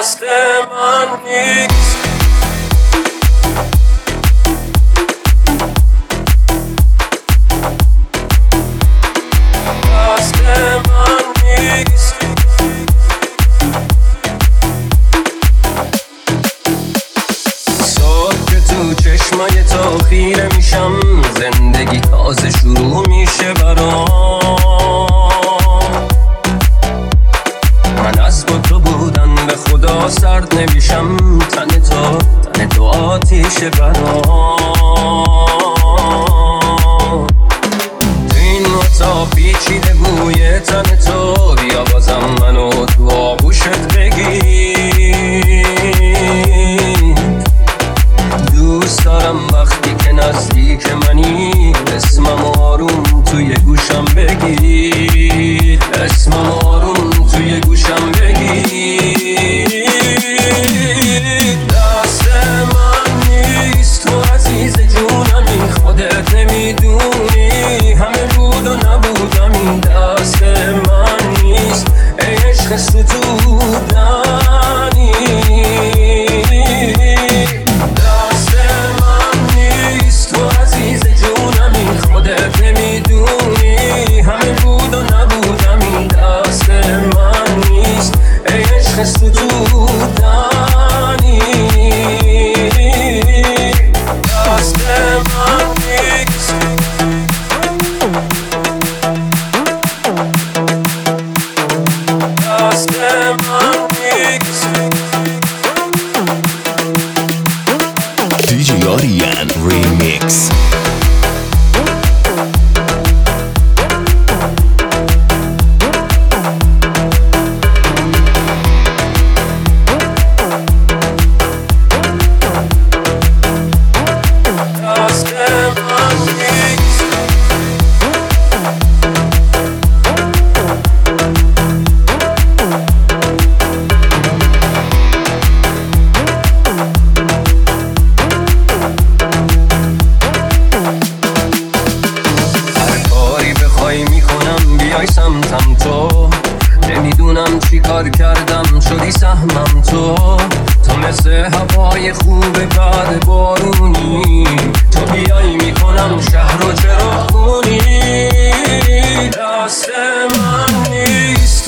دست من نیست. دست من نیست. صبح که تو چشمای تو خیره میشم، زندگی تازه شروع میشه برام. من از با تو بودن به خدا سرد نمیشم، تن تو آتیشه برام. تو این اتاق پیچیده بوی تن تو، بیا بازم منو تو آغوشت بگیر. دوست دارم وقتی که نزدیک منی، اسمم آروم توی گوشم بگیر، اسمم آروم توی گوشم بگیر. دست من نیست تو عزیز جونمی، خودت نمیدونی همه بود و نبودم. این دست من نیست ای عشق ستودنی. دست من نیست تو عزیز جونمی، خودت نمیدونی همه بود و نبودم. این دست من نیست ای عشق ستودنی. دست من نیست. دست من نیست. DJ Orion Remix. سمتم تو نمیدونم چی کار کردم، شدی سهمم تو مثل هوای خوب بعد بارونی. تو بیایی میکنم شهر رو چرا خونی. دست من نیست